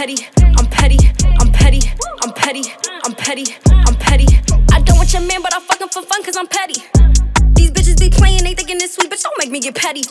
petty, I'm petty, I'm petty, I'm petty, I'm petty, I'm petty. I don't want your man, but I fuck him for fun, cause I'm petty. These bitches be playing, they thinking it's sweet, but don't make me get petty.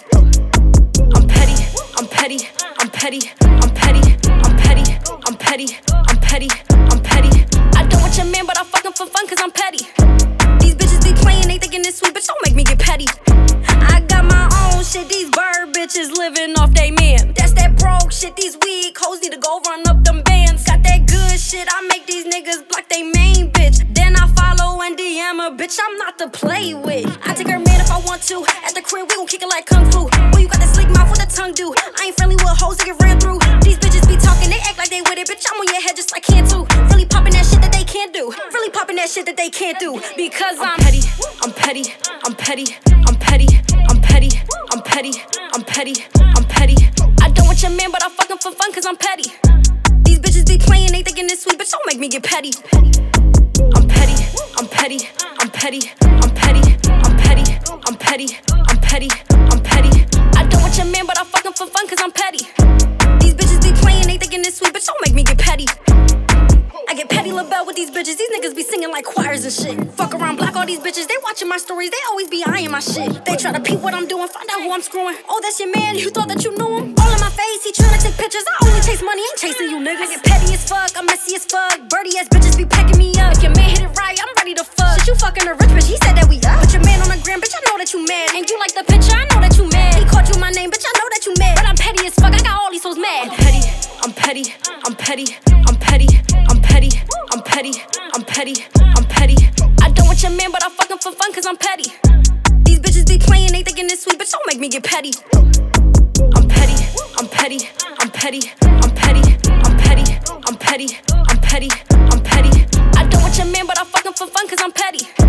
I'm petty, I'm petty, I'm petty, I'm petty, I'm petty, I'm petty, I'm petty, I'm petty. I don't want your man, but I fuck him for fun, cause I'm petty. These bitches be playing, they thinking it's sweet, but don't make me get petty. I got my own shit, these bird bitches living off they man. That's that broke shit, these weak hoes need to go run up them bands. Got that good shit, I make these niggas block they main bitch. Then I follow and DM a bitch, I'm not to play with. I take her man if I want to. At the crib, we gon' kick it like kung fu. Well, you got that slick mouth, what the tongue do? I ain't friendly with hoes that get ran through. These bitches be talking, they act like they with it. Bitch, I'm on your head just like Cantu. Really popping that shit that they can't do. Really popping that shit that they can't do. Because I'm petty, I'm petty, I'm petty, I'm petty, I'm petty, I'm petty, I'm petty, I'm petty. I don't want your man, but I fuck him for fun, cause I'm petty. These bitches be playing, they thinking it's sweet, but don't make me get petty. I'm petty, I'm petty, I'm petty, I'm petty, I'm petty, I'm petty, I'm petty, I'm petty. I don't want your man, but I fuck him for fun, cause I'm petty. These bitches be playing, they thinking it's sweet, but don't make me get petty. I get petty LaBelle with these bitches. These niggas be singing like choirs and shit. Fuck around, block all these bitches. They watching my stories, they always be eyeing my shit. They try to peep what I'm doing, find out who I'm screwing. Oh, that's your man, you thought that you knew him? All in my face, he tryna take pictures. I only chase money, ain't chasing you niggas. I get petty as fuck, I'm messy as fuck. Birdie ass bitches be pecking me up. If your man hit it right, I'm ready to fuck. Shit, you fucking a rich bitch, he said that we up. Put your man on the gram, bitch, I know that you mad. And you like the picture, I know that you mad. He called you my name, bitch, I know that you mad. But I'm petty as fuck, I got all these hoes mad. I'm petty, I'm petty, I'm petty, I'm petty, I'm petty, I'm petty, I'm petty, I'm petty. I don't want your man, but I fuck him for fun, cause I'm petty. These bitches be playing, they thinking it's sweet, but don't make me get petty. I'm petty, I'm petty, I'm petty, I'm petty, I'm petty, I'm petty, I'm petty, I'm petty. I don't want your man, but I fuck him for fun, cause I'm petty.